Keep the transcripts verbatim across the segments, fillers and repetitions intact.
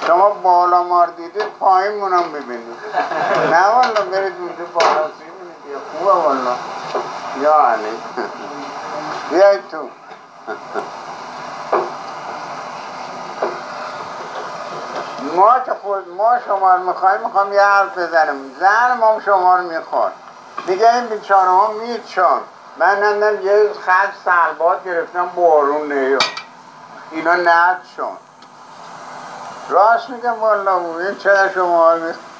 شما بالا مار دیدید پایین مونم ببینید. نه والا برید اونجا بالا سی بینید. خوبه والا. یا علی بیاید تو. ما که خود ما شما رو میخوایم میخوام یه حرف بزنم. زن ما شما رو میخواد. دیگه این بیچاره ها میچان. من نمیدونم یه خط سلبات گرفتم بارون نیو. اینا ند شون. راست میگم والا این چرا شما رو میخواد.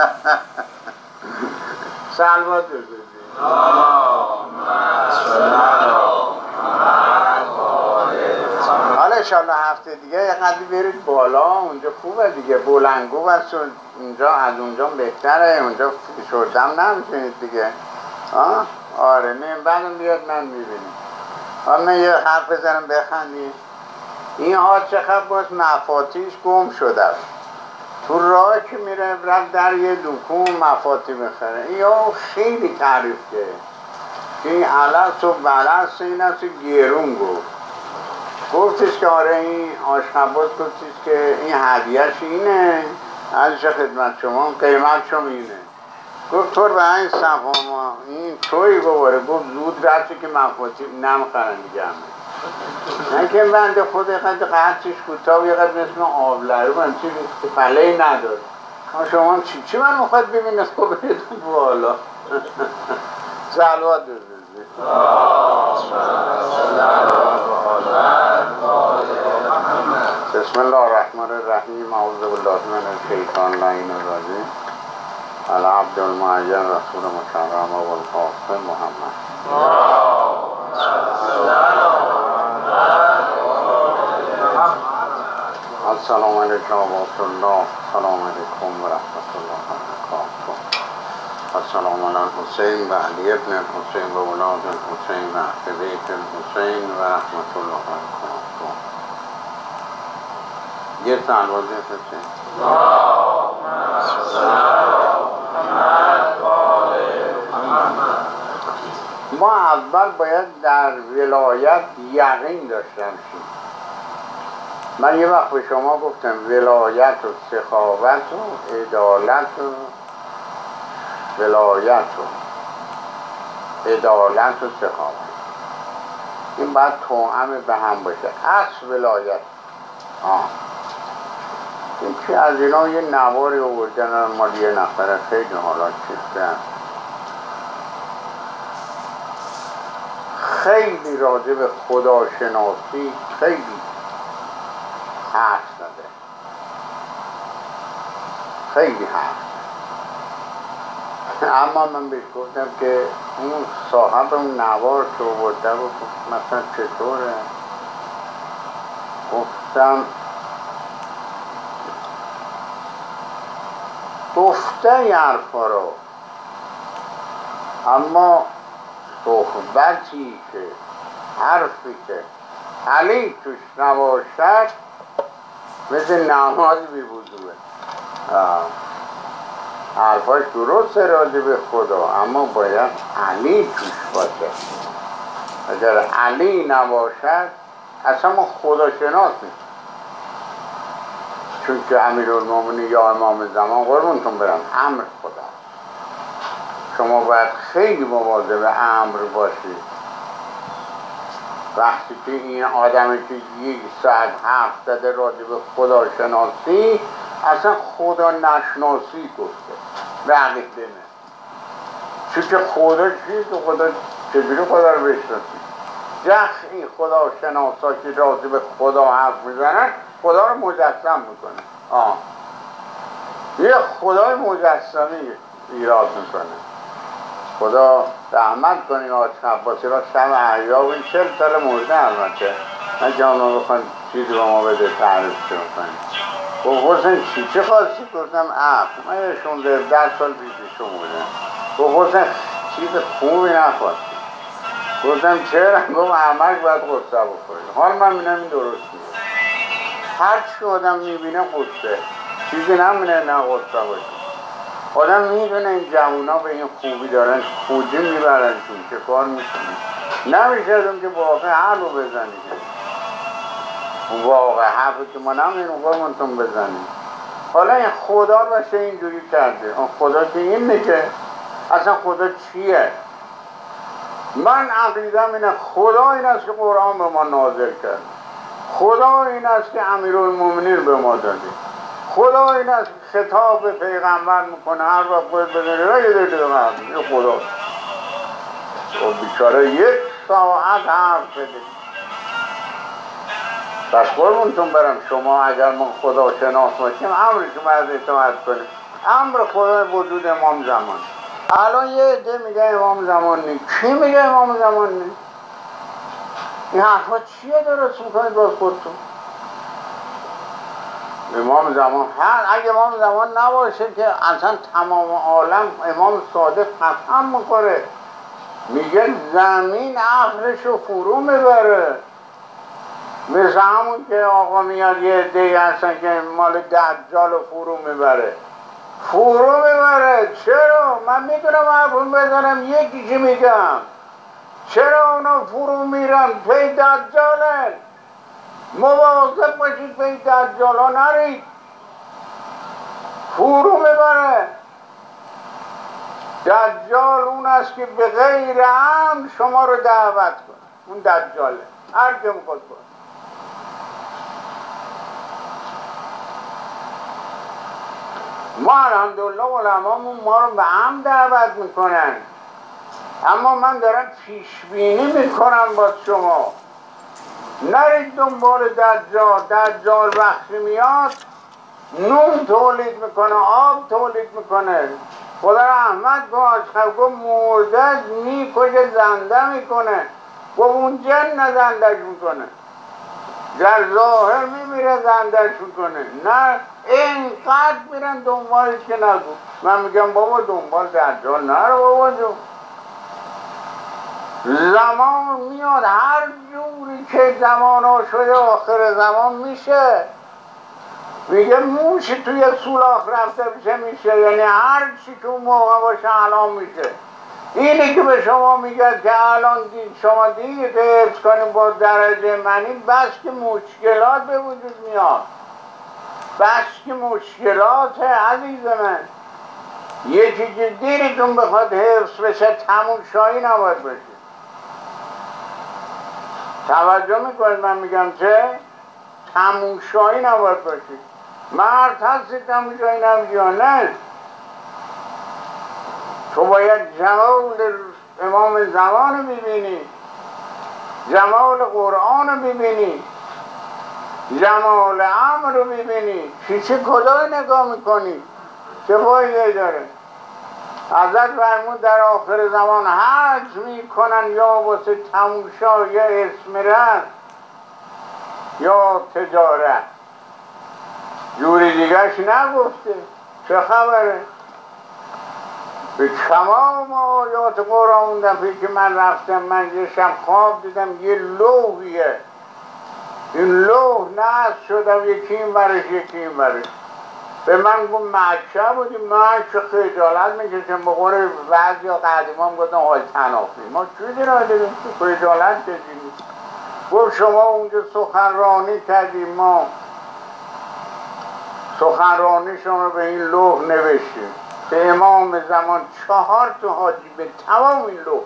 سلوات بزنید. حالا انشالله هفته دیگه یه قدری برید بالا. اونجا خوبه دیگه. بلنگو هست اونجا. از اونجا بهتره. اونجا شردم نمیشونید دیگه. آه؟ آره نه بعدم بیاد من میبینیم. حالا من یه حرف بزنم بخندی. این ها چقدر باز مفاتیش گم شده. تو راه که میره رفت در یه دکون مفاتی بخره. این ها خیلی تعریف که که این علس و بلس این هست گیرون گفت. گفتش که آره این آشنباز گفتش که این هدیهش اینه ازش خدمت شما قیمت شما اینه. گفت طور به این صفا ما این توی بباره. گفت زود رفتی که مفاتی نمیخرن دیگه همه. نه که بنده خود قد قدرش کوتاه و یه قد مثل آبلرو من چی پله نداره. شما چی چی من میخواد ببینه خب برید بالا. سلوات بزنید. بسم الله الرحمن الرحیم. اعوذ بالله من الشیطان اللعین الرجیم. العبد المعین رسول مکرم و القاسم محمد. السلام علیکم و رحمت الله. السلام علیکم و رحمت الله و برکاته. السلام علی الحسین و علی ابن الحسین و اولاد الحسین و اهل بیت الحسین و رحمت الله و برکاته. یه سلوات بفرستید. ما اول باید در ولایت یقین داشته باشیم. من یه وقت به شما گفتم ولایت و سخاوت و عدالت و ولایت و عدالت و سخاوت این باید توأم به هم باشه. اصل ولایت آه یکی از اینا یه نواری آوردن مال یه نفره خیلی حالا چیزه خیلی راجع به خداشناسی خیلی حرف زده. خیلی حرف. اما من بهش گفتم که اون صاحب اون نوار که آورده بود مثلا چطوره؟ گفتم گفته ی حرفا رو اما صحبتی که حرفی که علی توش نباشد مثل نماز بی وضوئه. حرفاش درسته راجع به خدا اما باید علی توش باشه. اگر علی نباشد اصلا ما خدا شناس نیست. چون که امیرالمومنین یا امام زمان قربونتون برم امر خدا. شما باید خیلی مواظب امر باشید. وقتی که این آدمی که یک ساعت حرف زده راجع به خدا شناسی اصلا خدا نشناسی گفته به عقیده نه. چون که خدا چیه که خدا چجوری خدا رو بشناسی؟ جخ این خدا شناسا که راجع به خدا حرف میزنن خدا رو مجسم میکنه. آه یه خدای مجسمی ایراد میکنه. خدا رحمت کنی آج عباسی را شب احیا و این چل سال مرده البته نه که ما بخوایم چیزی با ما بده تعریف کنیم. گفت حسین چی چه خواستی؟ گفتم اف من یه شونزده ده سال پیششون بودم. گفت حسین چیز خوبی نخواستی. گفتم چرا؟ گفت احمد باید قصه بخوری. حال من میبینم این درست میگه. هر چی آدم میبینه قصه چیزی نمینه نه قصه باشه. آدم میدونه این جوونا به این خوبی دارن خودی میبرنشون چه کار میکنن. نمیشه اون که واقع حل رو بزنید. اون واقع حرفی که ما نمیدونیم قرمونتون بزنیم. حالا این خدا رو بشه اینجوری کرده، اون خدا که این میگه اصلا خدا چیه؟ من عقیدم اینه خدا این است که قرآن به ما نازل کرد، خدا این است که امیرالمومنین به ما داده، خدا این است که خطاب به پیغمبر میکنه هر وقت باید بزنی را یه دیگه این خدا. و بیچاره یک ساعت حرف بده. پس قربونتون برم شما اگر ما خدا شناس باشیم امرش رو باید اطاعت کنیم. امر خدا وجود امام زمان. الان یه عده میگه امام زمان نیست. کی میگه امام زمان نیست؟ این حرفا چیه درست میکنید باز خودتون؟ امام زمان هر اگه امام زمان نباشه که اصلا تمام عالم امام صادق قسم میکنه میگه زمین عقلش رو فرو میبره، مثل همون که آقا میاد یه عده‌ای هستن که مال دجال رو فرو میبره فرو میبره. چرا؟ من میتونم حرفون بزنم یکیشی میگم چرا اونا فرو میرن؟ پی دجالن، مواظب باشید پی دجال ها نرید، فرو میبره. دجال اون است که به غیر امر شما رو دعوت کنه، اون دجاله هر که میخواد کنه. ما الحمدلله علمامون ما رو به امر دعوت میکنن، اما من دارم پیش بینی میکنم با شما نرید دنبال دجال. دجال وقتی میاد نون تولید میکنه، آب تولید میکنه. خدا رحمت باش گفت مرده میکشه زنده میکنه و اون جن زندش میکنه، در ظاهر میمیره زندش میکنه. نه اینقدر میرن دنبالش که نگو. من میگم بابا دنبال دجال نرو بابا جون. زمان میاد هر جوری که زمان ها شده آخر زمان میشه. میگه موشی توی سولاخ رفته بشه میشه، یعنی هر چی که اون موقع باشه الان میشه. اینی که به شما میگه که الان دید شما دید حفظ کنیم با درجه منی، بس که مشکلات به وجود میاد، بس که مشکلات عزیز من. یه چیزی دیرتون بخواد حفظ بشه تموشایی نباید باشه. توجه میکنید من میگم چه؟ تموشایی نباید باشید. مرد هستی تموشایی نباشی یا نه؟ تو باید جمال امام زمان رو ببینی، جمال قرآن رو ببینی، جمال امر رو ببینی. چی چی کجای نگاه میکنی؟ چه فایده داره؟ حضرت فرمود در آخر زمان حج میکنن یا واسه تموشا یا اسمرت یا تجارت، جوری دیگرش نگفته. چه خبره؟ به تمام آیات قرآن اون دفعه که من رفتم من یه شب خواب دیدم یه لوحیه، این لوح نصب شده و یکی این برش یکی این برش. به من گفت مکه بودیم. من چه خجالت میکشم به قول بعضی ها قدیم هم گفتن های تنافی ما چیزی را داریم چه خجالت کشیدیم. گفت شما اونجا سخنرانی کردیم، ما سخنرانی شما به این لوح نوشتیم. به امام زمان چهار تا حاجی به تمام این لوح.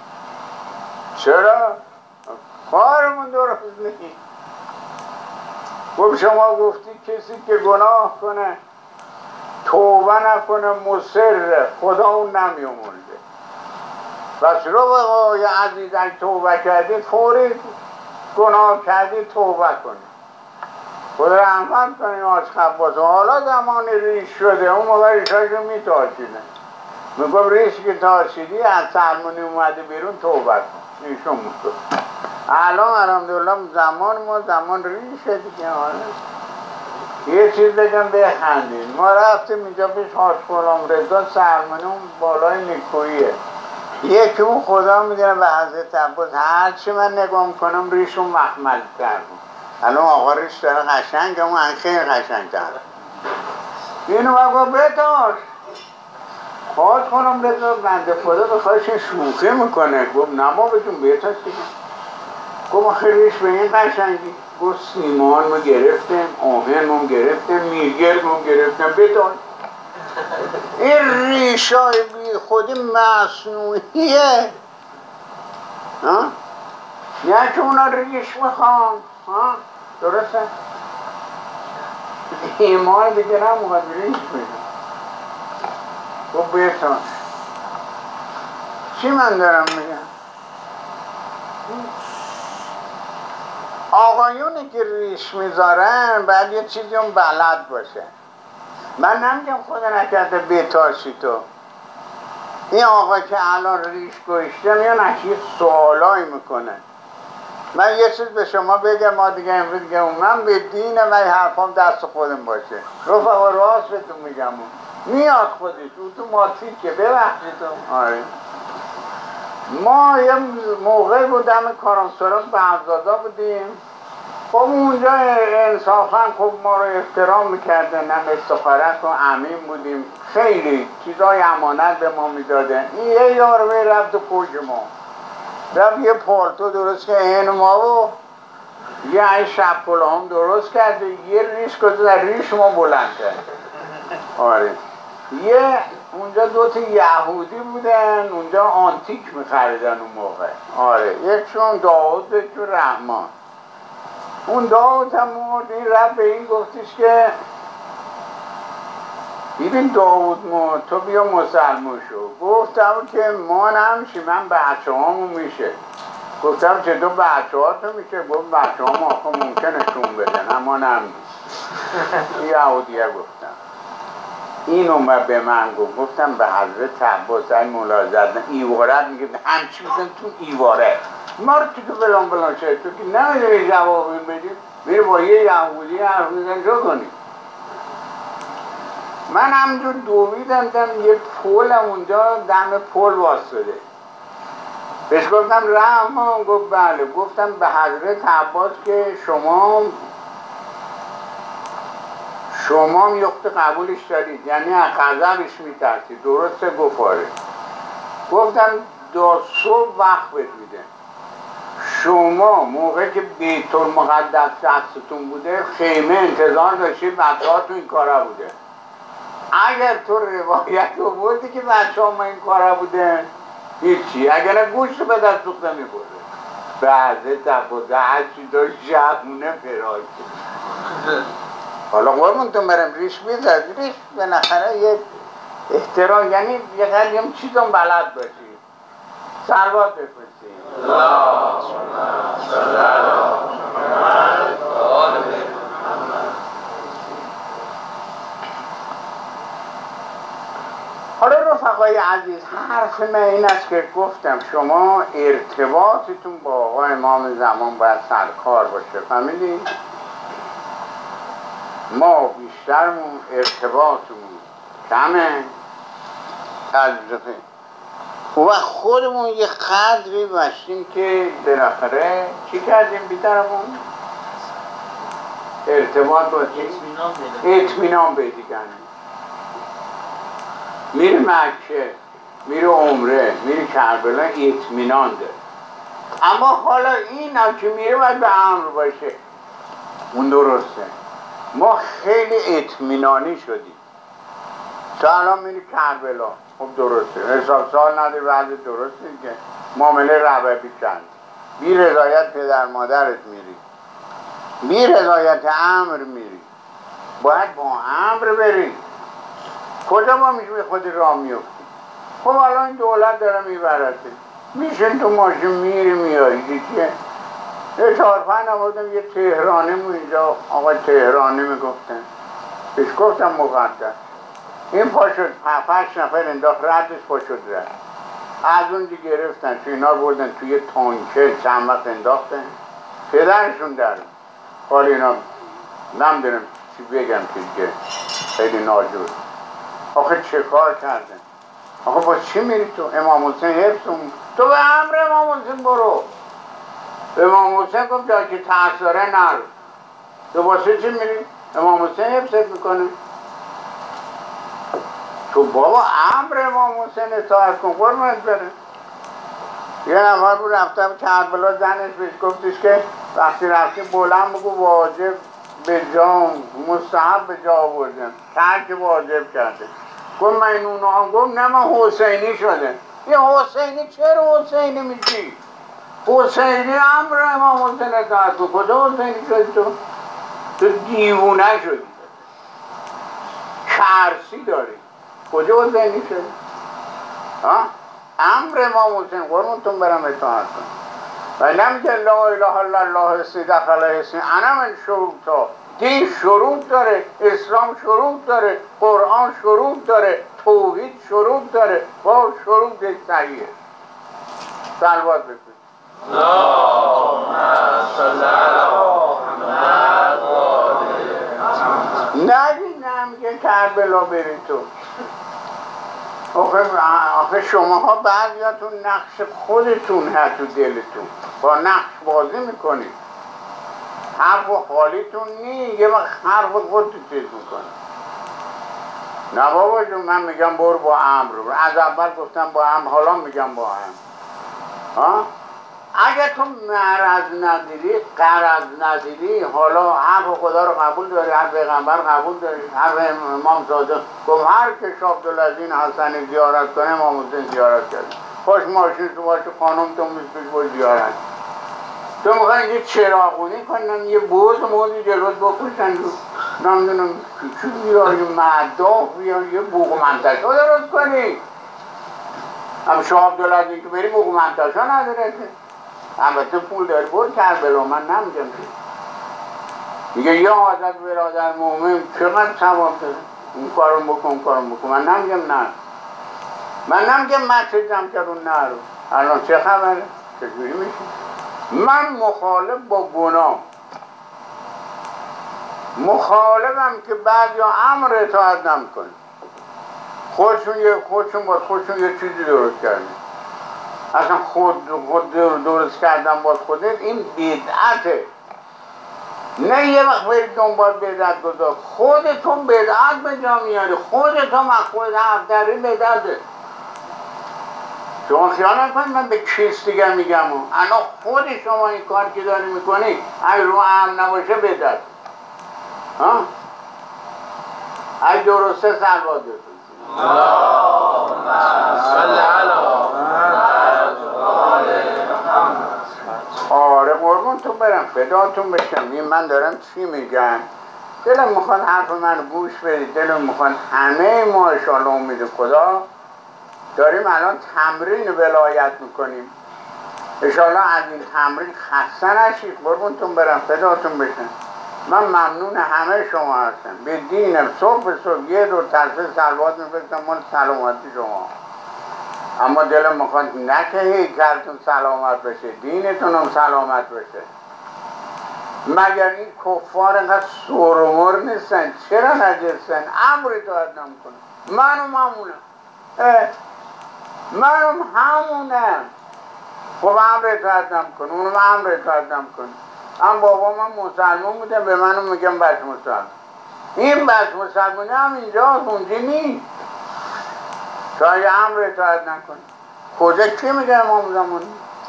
چرا؟ کارمون درست نیست. گفت شما گفتی کسی که گناه کنه توبه نکنه مصر خدا اون نمی امرده. پس رو بقای عزیز اگه توبه کردید فوری گناه کردید توبه کنید، خدا رحمت کنیم آج خباس. حالا زمان ریش شده، اون موقع ریشاش رو میتاشیدن. میگم ریش که تاشیدی از سلمونی اومده بیرون توبه کن. ایشون میگم الان الحمدلله زمان ما زمان ریشه دیگه. حالا یه چیز بگم بخندید. ما رفتیم اینجا پیش حاج غلام رضا سلمانی اون بالای نیکوییه. یکی اون خدا میدونه به حضرت عباس هرچی من نگاه میکنم ریشون مخمل تر بود. الان آقا ریش داره قشنگ، اون خیلی قشنگ تر. اینو بگو بتاش حاج غلام رضا بنده خدا به خواهش شوخی میکنه. گفت نما بجون بتاش دیگه. گفت آخه ریش به این قشنگی. گفت سیمان رو گرفتم، آهن رو گرفتم، میرگرد رو گرفتم، بتان این ریشای بی خودی مصنوعیه ها؟ نه که اونا ریش میخوان ها؟ درسته؟ ایمان دیگه نموقت ریش میدن گفت بتان چی من دارم میگم؟ آقایونی که ریش میذارن باید یه چیزی اون بلد باشه. من نمیگم خدا نکرده بتاشی تو. این آقا که الان ریش گوشته میان اکی سوالایی میکنه. من یه چیز به شما بگم، ما دیگه امروز دیگه من به دین من حرفام دست خودم باشه. رفقا راست بهتون میگم میاد خودش او تو ماتری که ببخشیدم. آره ما یه موقع بودم کارانسورا بغدادا بودیم. خب اونجا انصافا خب ما رو احترام میکردن، نه سفارت و امین بودیم، خیلی چیزای امانت به ما میدادن. این یه یاروی رفت تو پوش ما، رفت یه پالتو درست که این ما و یه این شب هم درست کرده، یه ریش کده در ریش ما بلند کرد. آره یه اونجا دوتا یهودی بودن اونجا آنتیک میخریدن اون موقع. آره یکشون داود یکشون رحمان. اون داود هم مرد، این رب به این گفتش که ببین داود مرد تو بیا مسلمون شو. گفتم که ما نمیشه، من بچه هامون میشه. گفتم چطور بچه ها تو میشه؟ گفت بچه هامون آخه ممکنه شون بدن اما نمیشه. یهودیه گفتم این اومد به من گفت، گفتم به حضرت عباس این ملاحظت ایوارت میگه همچی بزن تو ایواره ما رو تو که بلان بلان شد تو که نمیدونی جوابی میدیم میره با یه یهودی حرف میزن جو کنی. من همجور دویدم دم یه پولم اونجا دم پول واسطه بهش گفتم رحمان. گفت بله. گفتم به حضرت عباس که شما شما یخت قبولش دارید، یعنی از غضبش میترسید. درسته؟ گفت آره. گفتم دو صبح وقت بهت میده، شما موقع که بیت المقدس دستتون بوده خیمه انتظار داشتید بچه ها تو این کارا بوده. اگر تو روایت رو بودی که بچه ها ما این کارا بوده هیچی، اگر نه گوشت به دست سوخته میبوده. بعضه تبوده هرچی داشت جمعونه فرای حالا قربونتون برم ریش میزد ریش بالاخره یه احترام، یعنی یه قدر یه چیزم بلد باشی. سلوات بفرستی. حالا رفقای عزیز حرف من این است که گفتم شما ارتباطتون با آقا امام زمان باید سرکار باشه. فهمیدید؟ ما بیشترمون ارتباطمون کمه از و خودمون یه قدری باشیم که بالاخره چی کردیم بیترمون؟ ارتباط با چی؟ اطمینان پیدا کردیم. میری مکه، میری عمره، میری کربلا، اطمینان داره. اما حالا این هم که میره باید به امر باشه. اون درسته. ما خیلی اطمینانی شدیم. سلام میری کربلا، خب درسته. حساب سال نداری بعد درسته که معامله ربابی کن. بی رضایت پدر مادرت میری، بی رضایت امر میری، باید با امر بری. کجا ما میشه خودی راه میفتی؟ خب الان این دولت داره میبرده، میشین تو ماشین میری میایی دیگه. یه چهار پنج نبودم یه تهرانی مو اینجا آقا تهرانی میگفتن پیش گفتم مقدس این پا شد پفش نفر انداخت ردش پا شد رد از اونجا گرفتن تو اینا بردن توی تانکر چند وقت انداختن پدرشون در حال اینا نمیدونم چی بگم که دیگه خیلی ناجور. آخه چه کار کردن؟ آخه با چی میری تو؟ امام حسین حفظون تو به امر امام حسین برو. امام حسین گفت جایی که ترس داره نرو. تو واسه چی میری؟ امام حسین حفظت میکنه. تو بابا امر امام حسین اطاعت کن قربونت بره. یه نفر بود رفتم کربلا زنش بهش گفتش که وقتی رفتی بلند بگو واجب به جا، مستحب به جا آوردم، ترک واجب کرده. گفت من اینو هم گفت نه من حسینی شده. یه حسینی چرا حسینی میشی؟ حسینی امر امام حسین اطاعت کن. کجا حسینی شدی تو؟ تو دیوونه شدی، کرسی داری. کجا حسینی شدی؟ ها؟ امر امام حسین قربونتون برم اطاعت کن. و نمیگه لا اله الا الله سی دخل اسمی انا من شروطا. دین شروط داره، اسلام شروط داره، قرآن شروط داره، توحید شروط داره، با شروط صحیحه. صلوات بکن. اللهم صل علی محمد و آل محمد. نگید نمیگه کربلا بری تو. آخه, آخه شماها بعضیاتون نقش خودتون هست تو دلتون، با نقش بازی میکنید. حرف خالیتون نی، یه وقت حرف خودتون چیز میکنید. نه بابا جون من میگم برو با امر، از اول گفتم با امر، حالا میگم با امر. ها؟ اگه تو مرض نداری، قرض نداری، حالا حرف خدا رو قبول داری، حرف پیغمبر قبول داری، حرف امام صادق گفت هر که عبدالعزیز حسنی زیارت کنه امام حسین زیارت کرد. خوش ماشین تو باشه خانم تو میسپیش با زیارت. تو میخوای اینجا چراغونی کنن، یه بود مودی جلوت بکشن، نمیدونم چی بیار، یه مداف بیار، یه بوق منتشا درست کنی. هم شاه عبدالعزیز که بری بوق منتشا نداره که. البته پول داری برد کربلا، من نمیگم که. میگه یا حضرت برادر مومن چقدر ثواب داره، اون کارو بکن اون کارو بکن. من نمیگم نه، من نمیگم مسجد جمع کرد اون نه رو. الان چه خبره؟ چجوری میشه؟ من مخالف با گناه مخالفم که بعد یا امر اطاعت نمیکنه. خودشون یه خودشون با خودشون یه چیزی درست کردن. اصلا خود خود درست کردن با خودت، این بدعته. نه یه وقت برید دنبال بدعت گذار، خودتون بدعت به جا میاری، خودتون مخوض حق داری بدعته. شما خیال نکنید من به کس دیگه میگم، الان خود شما این کار که داری میکنی اگه رو هم نباشه بدعت. ها؟ اگه درسته سلوات بزن. اللهم صل علی محمد و آل محمد. آره قربونتون برم، فداتون بشم. این من دارم چی میگم؟ دلم میخواد حرف من گوش بدید، دلم میخواد همه ما انشاءالله امید خدا داریم الان تمرین ولایت میکنیم. انشاءالله از این تمرین خسته نشید، قربونتون برم، فداتون بشم. من ممنون همه شما هستم. به دینم صبح به صبح یه دور تصویر سلوات میفرستم مال سلامتی شما. اما دلم میخواد نه که هیکلتون سلامت بشه، دینتون هم سلامت بشه. مگر این کفار اینقدر سرمر نیستن؟ چرا نجستن؟ امر اطاعت نمیکنن. منم همونم، منم همونم. خب امر اطاعت نمیکنه، اونم امر اطاعت نمیکنه. هم بابا من مسلمان بودم، به منم میگم بچه مسلمان. این بچه مسلمانی هم اینجا اونجا نیست تا اگه امر اطاعت نکنه. کجا کی میگه امام زمان؟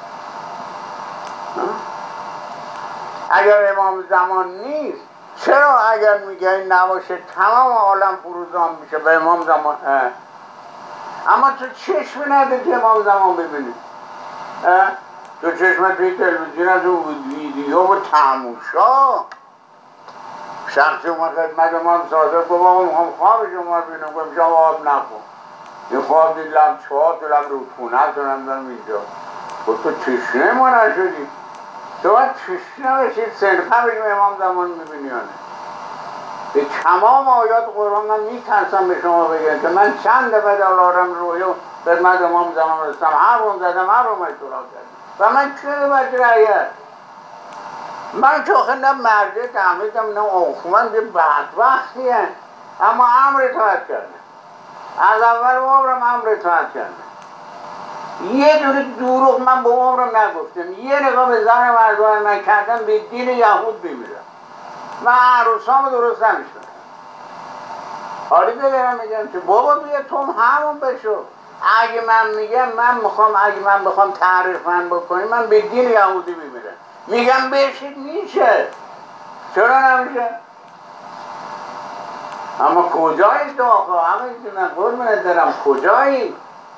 اگر امام زمان نیست چرا اگر میگه این نباشه تمام عالم فروزان میشه به امام زمان؟ اما تو چشم نده که امام زمان ببینی. تو چشم توی تلویزیون از اون ویدیو و تماشا. شخصی اومد خدمت امام صادق گفت آقا میخوام خواب شما رو ببینم. گفتم شما آب نکن، این خواب دید لب چهار تو لب رودخونه هست و نمیدونم اینجا. گفت تو تشنه ما نشدی؟ تو باید تشنه بشید صرفا بشیم امام زمان میبینی یا نه؟ به تمام آیات قرآن من میترسم به شما بگم که من چند دفعه در عالم رویا خدمت امام زمان رسیدم، هر روم زدم هر روم سراغ کردم و من چه بچه رعیت؟ من که آخه نه مرجع تعمیدم نه آخوند بدبختی هم. اما امر اطاعت کردم، از اول عمرم امر اطاعت کردم. یه دونه دروغ من به عمرم نگفتم. یه نگاه به زن مردم من کردم به دین یهود بمیرم. من عروسامو درست نمیشنم. حالی که دارم میگم که بابا بیا تو همون بشو. اگه من میگم من میخوام، اگه من بخوام تعریف من بکنی من به دین یهودی بمیرم. میگم بشید میشه، چرا نمیشه؟ اما کجایی تو آقا؟ همه من قربونت دارم کجایی؟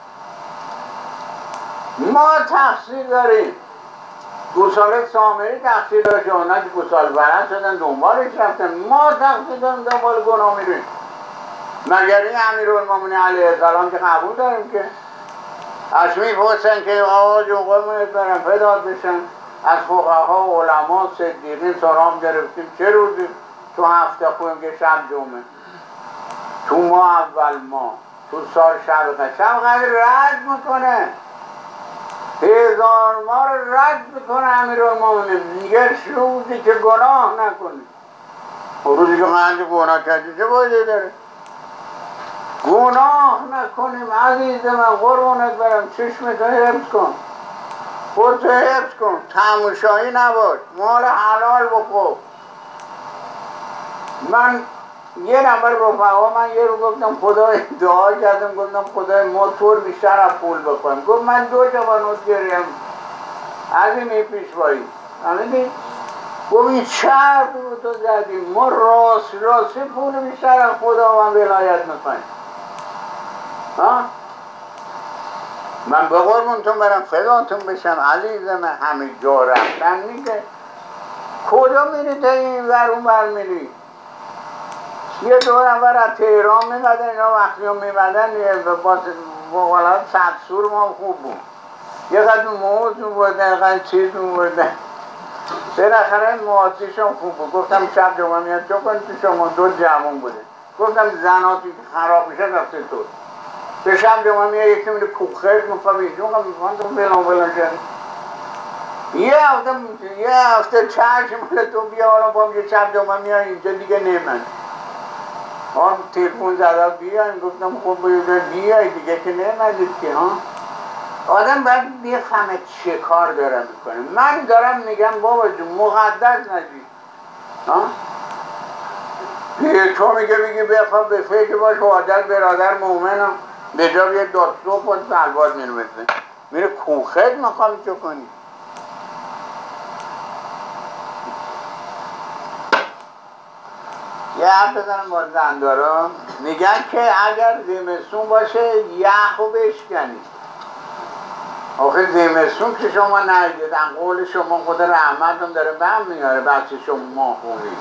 ما تقصیر داریم. گوساله سامری تقصیر داشته، اونا که گوساله برند شدن دنبالش رفتن. ما تقصیر داریم دنبال گناه میریم. مگر این امیرالمومنین علیه السلام که قبول داریم که از میپرسن که آقا جو قربونت برم فدات بشن، از فقها و علما صدیقین سلام گرفتیم چه روزی تو هفته خویم که شب جمعه، تو ما اول ما تو سال شب قدر، شب قدر رد میکنه، هزار ما رو رد میکنه امیرالمومنین، میگه روزی که گناه نکنی. روزی که من گناه کردی چه بایده داره؟ گناه نکنیم عزیز من قربونت برم، چشمتو حفظ کن، خودتو حفظ کن، تماشایی نباش، مال حلال بخور. من یه نفر رفقا من یه رو گفتم خدای دعا کردم، گفتم خدای ما طور بیشتر از پول بکنم. گفت من دو جا نوت گریم از این پیشوایی همیدی؟ گفت این چه حرفی بود تو زدیم، ما راست راستی پول بیشتر از خدا من ولایت میکنیم. من به قربونتون برم فداتون بشم عزیز من، همه جا رفتن میگه کجا میری تا این ور اون ور میری؟ یه دو نفر از تهران میمدن، اینا وقتی هم میمدن با غلط صد سور ما خوب بود، یه قدر موز میبردن یه قدر چیز میبردن، بالاخره موازیشون خوب بود. گفتم شب جمعه میاد چون کنید تو شما دو جوان بوده، گفتم زناتی که خراب میشه رفته تو به شب جمعه میاد یکی میده کوخت مفهم اینجون هم میفهم تو بلان بلان شده یه هفته یه هفته چشم مال تو بیا حالا با میگه شب جمعه میاد اینجا دیگه نمن آن تلفن زده بیاین، گفتم خب باید بیای دیگه که نمدید که ها. آدم باید بفهمه چه کار داره میکنه. من دارم میگم بابا جون مقدس نجید ها، تو میگه بگی بخواب به فکر باش حاجت برادر مومنم به جا یه دادسو خود سلوات میرمزه میره کوخت مقام چو کنی. یه حرف بزنم با زندارا، میگن که اگر زمستون باشه یخ رو بشکنی. آخه زمستون که شما نگیدن قول شما خود رحمتون داره بهم میاره بچه شما ما خوبی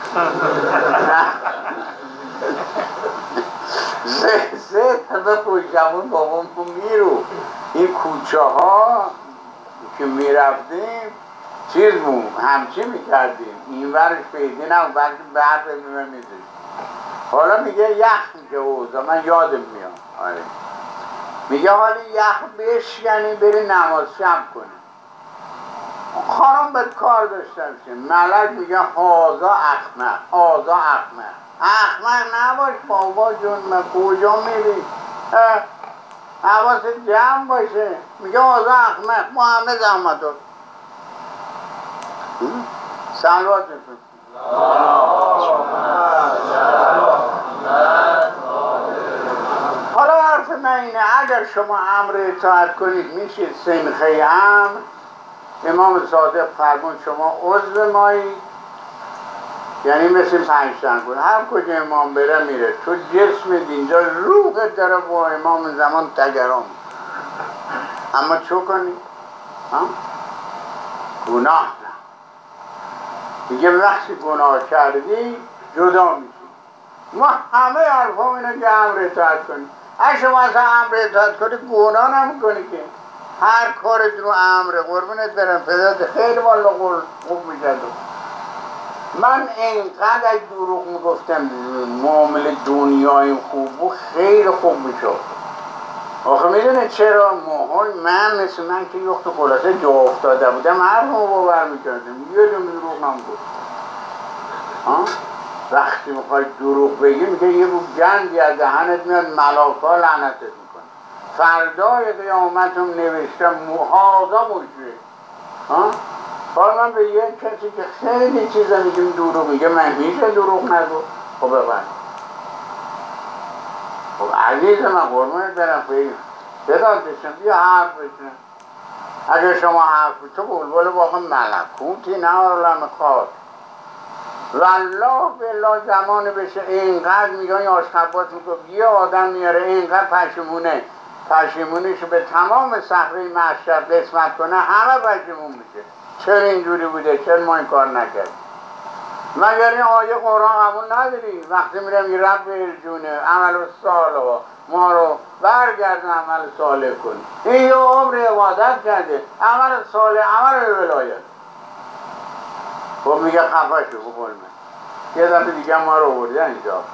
زه زه به پوشمون بابام میرو این کوچه ها که میرفتیم چیز بود همچی میکردیم این ورش پیدی نم بلکه برق میمه میزش. حالا میگه یخ میگه اوزا من یادم میاد آره. میگه حالا یخ بشکنی بری نماز شب کنی. خانم به کار داشته میشه ملک میگه هازا احمق هازا احمق احمق نباش بابا جون من کجا میری حواست جمع باشه. میگه هازا احمق ما همه زحمت ها سلوات میکنم. حالا حرف من اینه اگر شما امر اطاعت کنید میشید سنخه امر. امام صادق فرمود شما عضو مایی، یعنی مثل پنج شنگون هر کجا امام بره میره، تو جسم اینجا روحت داره با امام زمان تگرام. اما چو کنی؟ گناه نه. دیگه وقتی گناه کردی جدا میشی. ما همه حرفا اینه که امر اطاعت کنی. اگه شما اصلا امر اطاعت کنی گناه نمیکنی که هر کارت رو امر قربونت برم فدات خیلی والا قول خوب میشه. من اینقدر از دروغ میگفتم معامله دنیای خوب و خیلی خوب میشد. آخه میدونه چرا ماهای من مثل من که یخت خلاصه جا افتاده بودم هر ما باور میکردم یه دو دروغ نمیگفتم. وقتی میخوای دروغ بگی میگه یه رو گندی از دهنت میاد ملاکا لعنتت میکنه. فردای قیامتم نوشتم هازا مجره. حالا من به یه کسی که خیلی چیزا میگیم دروغ میگه من میشه دروغ نگو. خب ببند. خب عزیز من قربونت برم خیلی بداد بشم بیا حرف بشنم. اگه شما حرف تو بلبل واقع ملکوتی نه عالم خاک والله بالله زمان بشه اینقدر میگن این آشخبات میگفت یه آدم میاره اینقدر پشیمونه پشیمونیشو به تمام صحفه محشر قسمت کنه همه پشیمون میشه چرا اینجوری بوده چرا ما این کار نکردیم مگر این آیه قرآن قبول نداری وقتی میرم یه رب ارجونه عمل صالح ما رو برگردن عمل صالح کنی این یه عمر عبادت کرده عمل صالح عمل ولایت خب میگه خفه شو بقول من یه دفعه دیگه ما رو آوردن اینجا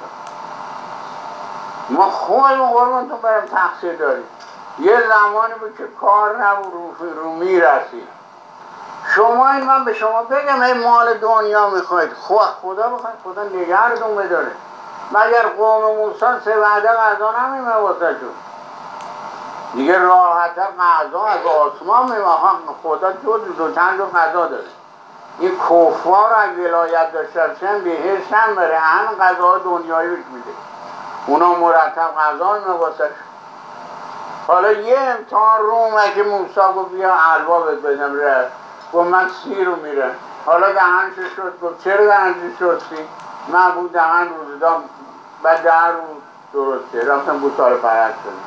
ما خودمون قربانتون برم تقصیر داریم یه زمانی بود که کار نبود رو, رو میرسید شما این من به شما بگم این مال دنیا میخواید خدا خدا بخواید خدا نگهتون بداره مگر قوم موسی سه وعده غذا نمیمه واسه شون دیگه راحت‌تر غذا از آسمان میمه خدا دو دو چند دو غذا داره این کفار اگه ولایت داشته باشن بهشت هم بره همین غذا دنیایی بهش میده اونا مرتب غذا میمه واسه. حالا یه امتحان رو اومد که موسی گفت بیا حلوا بهت بدم رفت گفت من سیر رو میرم حالا دهنش شد گفت چرا دهنش شدی؟ من بود دهن روز دام بعد دهن رو درسته رفتم گوساله پرست شدیم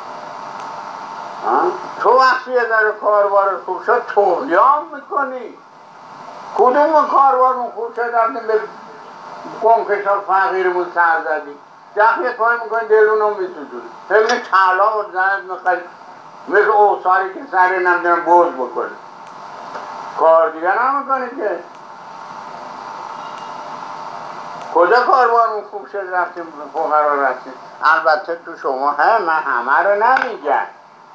تو وقتی یه ذره کاربارت خوب شد طغیان میکنی کدوم کاربارمون خوب شد رفتیم به قمکشا فقیرمون سر زدیم دقیق یه کار میکنی دلونو میسوزونی ببینی طلا و زنت میخوایی مثل اوصاری که سر نمیدونم بوز بکنی کار دیگه نمیکنی که کجا کاربارمون خوب شد رفتیم فقرا رفتیم البته تو شما هم من همه رو نمیگم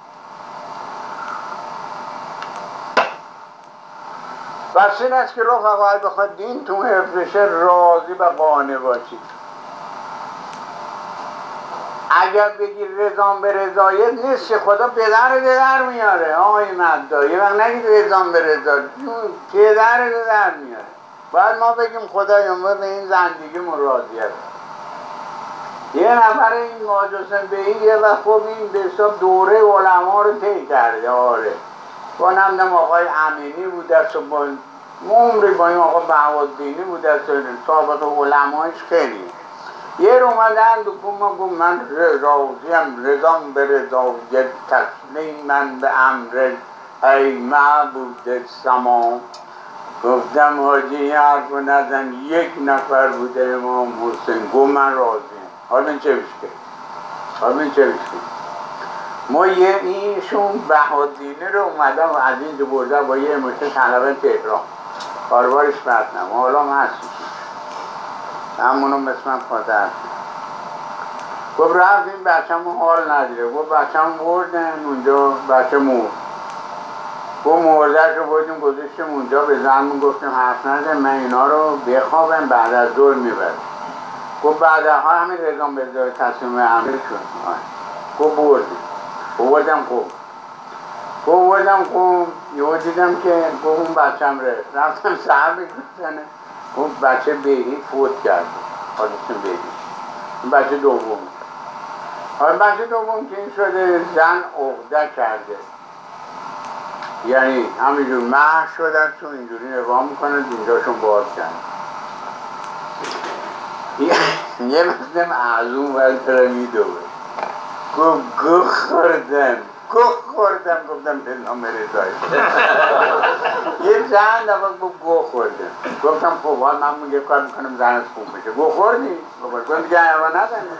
بس این است که رفقا اگه بخواد دینتون حفظ بشه راضی و قانع باشید اگر بگی رضام به رضایت نیست خدا پدر رو در میاره آقای مدعا یه وقت نگید رضام به رضایت پدر رو در میاره باید ما بگیم خدایا ما به این زندگیمون راضی هست یه نفر این ماجسم به این یه وقت خب این به حساب دوره علما رو طی کرده آره با نمیدونم آقای امینی بود است و با عمری با این آقا بهاءالدینی بود است سابقه علمایش خیلی یه رو اومدن دکون ما گفت من راضیم رضام به رضایت تسلیم من به امر ای معبود سما گفتم حاجی این حرف رو نزن یک نفر بوده امام حسین گفت من راضیم حالا این چه بیشکه حالا این چه بیشکه ما یه اینشون بهاءالدینی رو اومدم از اینجا برده با یه مشه طلبه تهران کاربارش بردنم حالا هم هست همونو مثل من خاطر گفت رفت این بچه همون حال نداره گفت بچه همون بردن اونجا بچه مرد گفت مردش رو بردیم گذاشتیم اونجا به زن گفتیم حرف نزن من اینا رو بخوابم بعد از دور میبرم گفت بعد از همین رضام به ازای تصمیم عمل شد گفت بردیم بردم خوب گفت بردم خوب یهو دیدم که گفت اون بچه هم رفت رفتم سر بگفتنه گفت بچه بهی فوت کرد حالشون بهی اون بچه دوم حالا بچه دوم که این شده زن عقده کرده یعنی همینجور محو شدن تو اینجوری نگاه میکنن اینجاشون باز کرد یه مثل معلوم باید ترمی دوه گفت گو خوردم گو خوردم گفتم به نام رضایی یه چند دفعه گفت گو خوردم گفتم خب حال من یه کار میکنم زنت خوب بشه گو خوردی؟ گفتم دیگه حیوان نزنی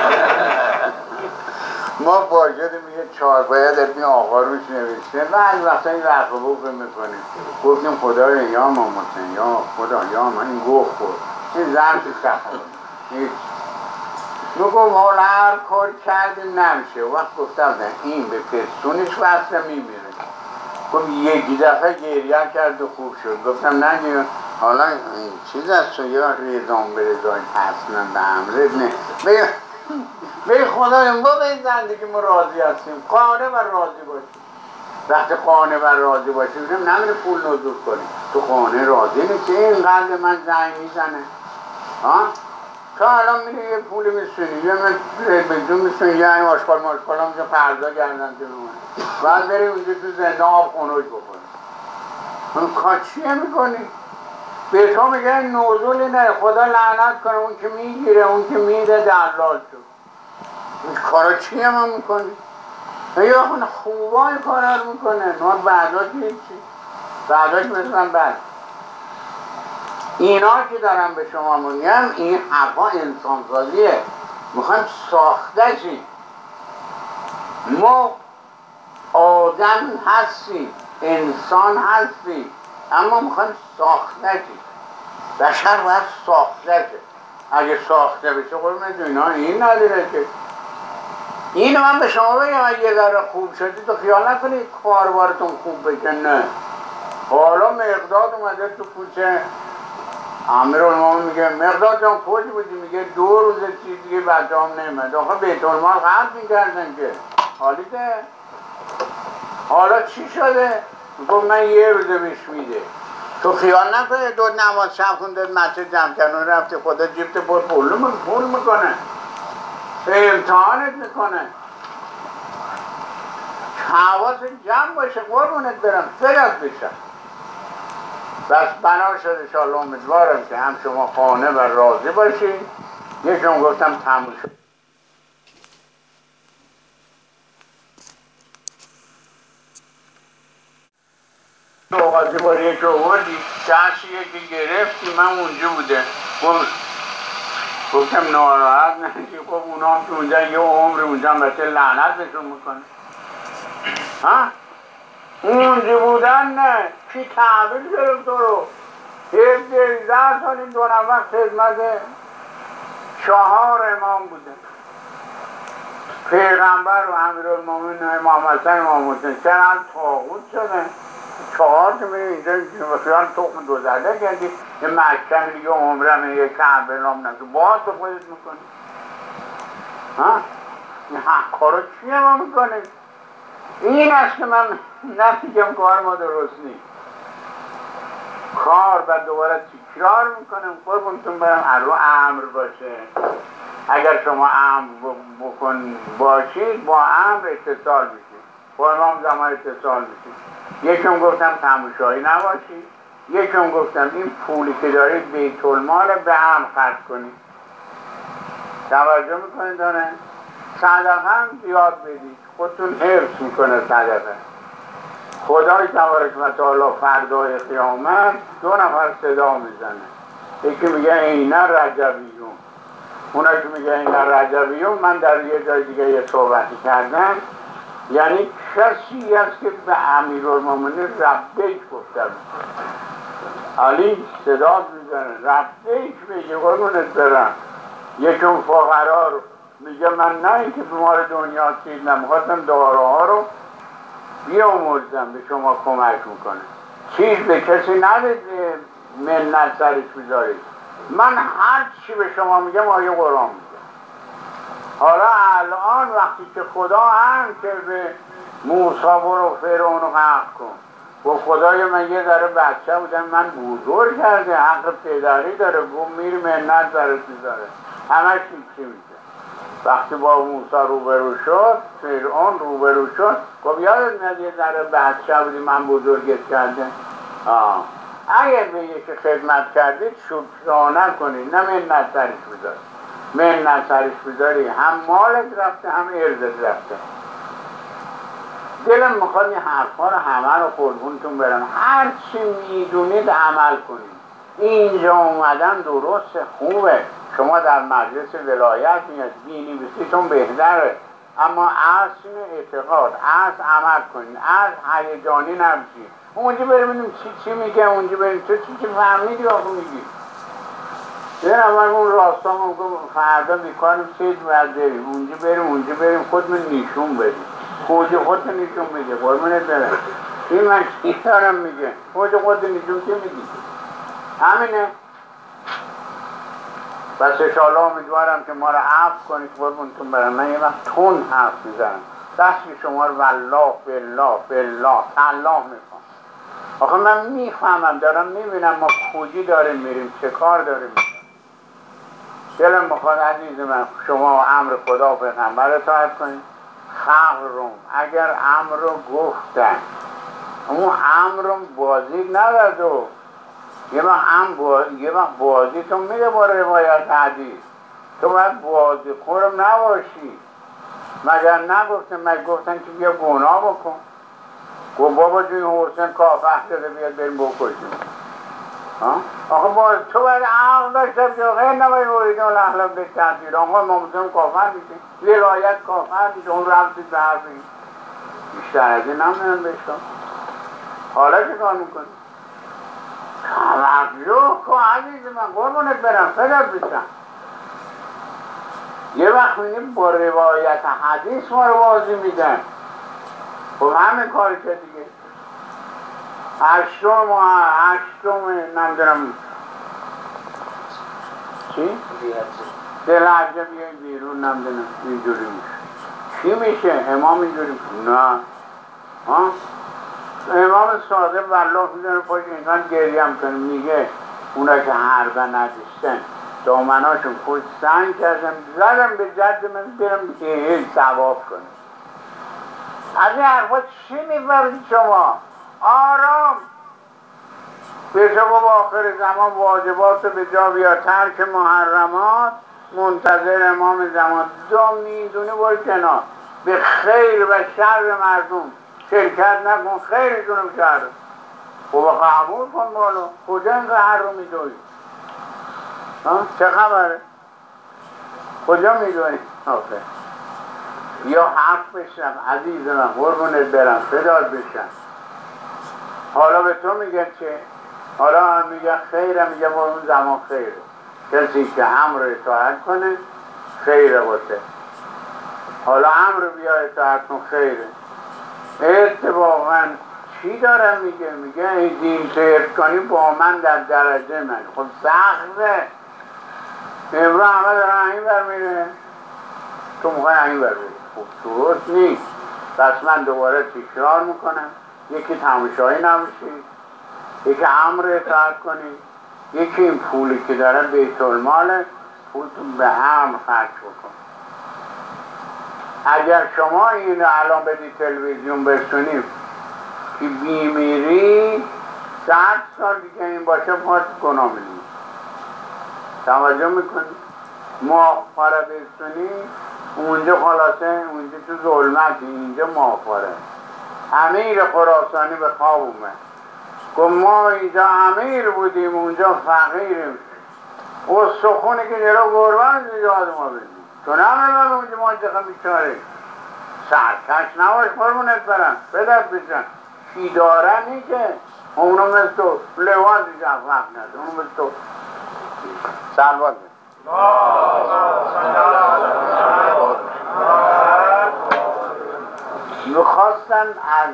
ما واجدیم یه چهارپایه در این آقا روش نوشته بعد وقتا این رفع بوفه میکنیم گفتیم خدای یا امام حسین یا خدا یا من این گوه خورد این زن تو شخص هیچ میگم حالا هر کار کردیم نمیشه وقت گفتم این به پستونش وصله میمیره گفت یکی دفعه گریه کرد و خوب شد گفتم نه حالا این چیز از تو یا رضام به رضای تصمیم به امرت نه به خدا ما به این زندگی ما راضی هستیم قانع و راضی باشیم وقتی قانع و راضی باشیم نمیره پول نزول کنیم تو قانع راضی نیستی این قلب من زنگ میزنه ها تو الان میری یه پولی میسونی یه من تلویزیون میسونی یعنی آشغال ماشغال هم پردا کردن جلو من بعد بری اونجا تو زندان آب خنوج بکنی اون کار چیه میکنی؟ به تو میگه نوزولی نه خدا لعنت کنه اون که میگیره اون که میده دلال شد این کارا چیه ما میکنی؟ یا اون خوبای کارا رو میکنه ما بعدا که چی؟ بعدا که مثل من بعد اینا که دارم به شما میگم این حرفا انسانسازیه میخوایم ساخته شیم ما آدم هستیم انسان هستیم اما میخوایم ساخته شیم بشر باید ساخته شه اگه ساخته بشه قرمه اینا این نداره که اینو من به شما بگم اگه یه ذره خوب شدی تو خیال نکنید کاربارتون خوب بشه نه حالا مقداد اومده تو کوچه امیرالمومنین میگه مقداد جان کجا بودی میگه دو روز چیز دیگه بچه هم نمیاد آخه بیت المال قبض میکردن که حالیده حالا چی شده؟ گفت من یه روزه بهش میده تو خیال نکنه دو نماز شب خونده مسجد جمع کردن رفتی خدا جیبت پر پول من پول میکنه امتحانت میکنه حواست جمع باشه قربونت برم فرد بشم بس بنا شد انشاءالله امیدوارم که هم شما قانع و راضی باشید یکم گفتم تموم شد اوقاتی بار یک آوردی شخصی یکی گرفتی من اونجا بوده گفتم ناراحت نشی خب اونا هم که اونجا یه عمر اونجا هم بسه لعنت بهشون میکنه ها اونجا بودن نه کی تحویل گرفت تو رو هفده سال این دو نفر خدمت چهار امام بوده پیغمبر و امیرالمومنین امام حسن امام حسین چقدر طاغوت شدن چهار که میره اینجا خیال تخم دو زده کردی یه مکه میری یه عمره میری یه کربلا هم نمیشه باید به خودت میکنی ها این حق کارا چیه ما میکنیم این است که من نمیگم کار ما درست نیست کار بعد دوباره تکرار میکنم قربونتون برم رو امر باشه اگر شما امر بکن باشید با امر اتصال میشید با امام زمان اتصال میشید یکم گفتم تماشایی نباشید یکم گفتم این پولی که دارید بیت المال به هم خرج کنید توجه میکنید داره صدقه هم زیاد بدید خودتون حفظ میکنه صدقه خدای تبارک و تعالی فردای قیامت دو نفر صدا میزنه یکی میگه اینا رجبیون اونا که میگه اینا رجبیون من در یه جای دیگه یه صحبتی کردم یعنی کسی است که به امیرالمومنین ربیک گفته علی صدا میزنه ربیک میگه قربونت برم یکم فقرا رو میگه من نه اینکه بیمار دنیا چیز نمیخواستم داراها رو بیامرزم به شما کمک میکنه چیز به کسی ندید منت سرش بذارید من هر چی به شما میگم آیه قرآن میگم حالا الان وقتی که خدا هم که به موسی برو فرعون رو حق کن گفت خدای من یه ذره بچه بودم من بزرگ کرده حق پدری داره گفت میری منت سرش میذاره همش چی میشه وقتی با موسی روبرو شد فرعون روبرو شد خب یادت میاد یه ذره بچه بودی من بزرگت کردم آه. اگر به یکی خدمت کردید شکرانه کنید نه منت سرش بذارید منت سرش بذاری هم مالت رفته هم ارزت رفته دلم میخواد این حرفا رو همه رو قربونتون برم هر چی میدونید عمل کنید اینجا اومدن درست خوبه شما در مجلس ولایت میاد بینویسیتون بهتره اما اصل اعتقاد اصل عمل کنید اصل هیجانی نبشید اونجا بریم ببینیم چی چی میگه اونجا بریم تو چی چی فهمیدی آخه میگی یه نفر اون راستا ما گفت فردا بیکاریم سید باید بریم اونجا بریم اونجا بریم خودمون نیشون بدیم کجا خودت نیشون میده قربونت برم این من چی دارم میگه کجا خودت نیشون که میدی همینه بس انشاءالله امیدوارم که ما رو عفو کنید قربونتون برم من یه وقت تند حرف میزنم دست شما رو والله بالله بالله الله میکنم آخه من میفهمم دارم میبینم ما کجی داریم میریم چه کار داریم میریم دلم میخواد عزیز من شما امر خدا و پیغمبر اطاعت کنید. خلق رو اگر امر رو گفتن اون امر رو بازی نداد و یه وقت امر باز... یه وقت بازی تو میده با روایت حدیث، تو باید بازی خورم نباشی. مگر نگفتن مگر گفتن که بیا گناه بکن، گفت بابا جون حسین کافر شده بیاد بریم بکشیم. آخه با تو باید عقل داشته باشی، غیر نباید ورید اون اخلاق به تحصیل آقا ما مسلم کافر میشه، ولایت کافر میشه، اون رفتید به حرفی بیشتر از این نمیدونم بشکن. حالا چه کار میکنی؟ توجه کن عزیز من قربونت برم فدات بشم. یه وقت میبینی با روایت حدیث ما رو بازی میدن. خب همین کاری که دیگه هشتم ما هشتم نمیدونم چی؟ دلعجه بیایی بیرون نمیدونم اینجوری میشه. چی میشه؟ امام اینجوری میشه؟ نه ها؟ امام صادق والله میزنه پاش اینقدر گریه هم کنه میگه اونا که حربه نداشتن دامناشون پشت سنگ کردم زدم به جد من برم هی ثواب کنه. از این حرفا چی میفرید شما؟ آرام بشه با آخر زمان واجبات به جا بیار، ترک محرمات، منتظر امام زمان، دو میدونی بار کنار، به خیر و شر مردم شرکت نکن، خیرشون و شر و قبول کن. بالا کجا این قهر رو میدوی؟ چه خبره؟ کجا میدوی؟ آخه یا حرف بشنم عزیز من قربونت برم فدات بشم. حالا به تو میگن چه؟ حالا هم میگن خیره، میگن با اون زمان خیره. کسی که امر اطاعت کنه خیره باشه. حالا امر بیا اطاعت کن خیره. اتفاقا چی دارم میگه؟ میگه این دین سیر کنی با من در درجه من. خب سخته. امرو همه دارن این بر میره، تو میخوای این بر بری. خب درست نیست. پس من دوباره تکرار میکنم، یکی تماشایی نباشید، یکی امر اطاعت کنید، یکی این پولی که داره بیت الماله پولتون به امر خرج بکن. اگر شما این الان بدی تلویزیون برسونیم که بیمیری صد سال دیگه این باشه پاس گناه میدونی. توجه میکنی؟ ماهواره برسونی اونجا خلاصه اونجا تو ظلمتی، اینجا ماهواره. امیر خراسانی به خواب اومد گفت ما اینجا امیر بودیم اونجا فقیریم، استخونی که جلو گربه زیاد ما بدیم تو نمیدونم اونجا ما چقدر بیچاره. سرکش نباش قربونت برم بدت بشن چی دارنی که اونو مثل تو لوان دیگه وقت نده، اونو مثل تو سلوات بده. میخواستن از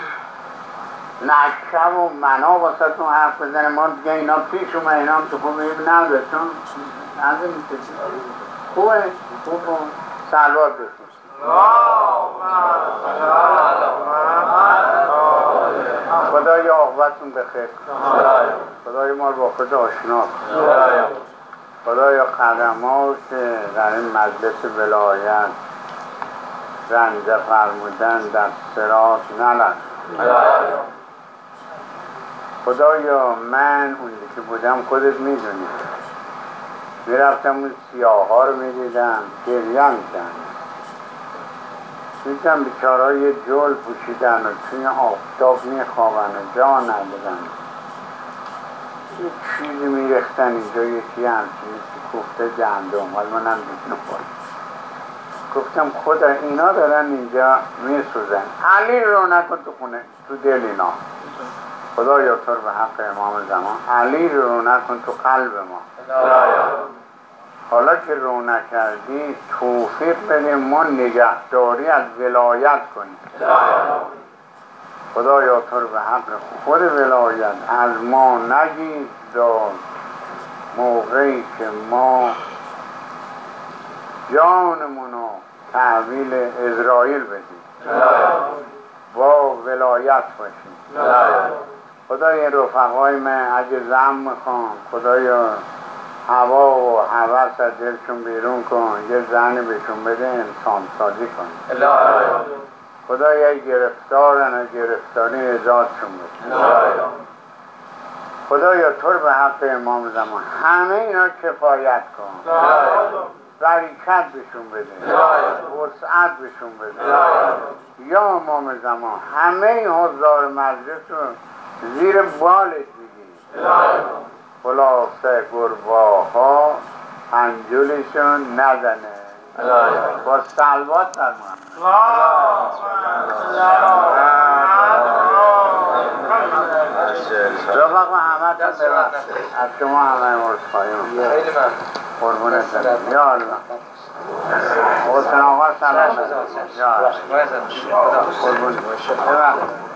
نکشم و منا واسه تون حرف بزنه، ما دیگه اینا پیش اومه، اینا هم تو خوبه این نداره چون نظر میشه خوبه خوبه سلوات بکن. خدای عاقبتون بخیر، خدای ما رو با خود آشنا کن، خدای قدمات که در این مجلس ولایت رنجه فرمودن در صراط نلد. خدایا من اونجا که بودم خودت میدونی میرفتم اون سیاه ها رو میدیدم گریه میکردم، دیدم بیچاره یه جل پوشیدن و توی آفتاب میخوابن و جا ندارن، یه چیزی میرختن اینجا یکی همچین مثل کوفته گندم، حال منم دیدنم باید گفتم خدا اینا دارن اینجا میسوزن. علی رو نکن تو خونه تو دل اینا، خدایا تو رو به حق امام زمان علی رو نکن تو قلب ما. حالا که رو نکردی توفیق بده ما نگهداری از ولایت کنیم. خدایا تو رو به حق خود ولایت از ما نگیر دار موقعی که ما جانمونو تحویل اسرائیل بدیم با ولایت باشیم. خدای رفقای من اگه زم میخوام خدایا هوا و هوس از دلشون بیرون کن، یه زن بهشون بده انسان سازی کن. خدایا گرفتارن و گرفتاری نجاتشون بده. خدایا تو رو به حق امام زمان همه اینا کفایت کن، برکت بهشون بده، وسعت بهشون بده. یا امام زمان همه این حضار مجلس رو زیر بالت بگیر. خلاصه گرباها انجلشون نزنه. با سلوات فرمان رفقا همه تون ببخشید، از شما همه امروز خواهیم خیلی من قربونت دارم. یا الله حسن آقا سلام. یا الله قربون ببخشید.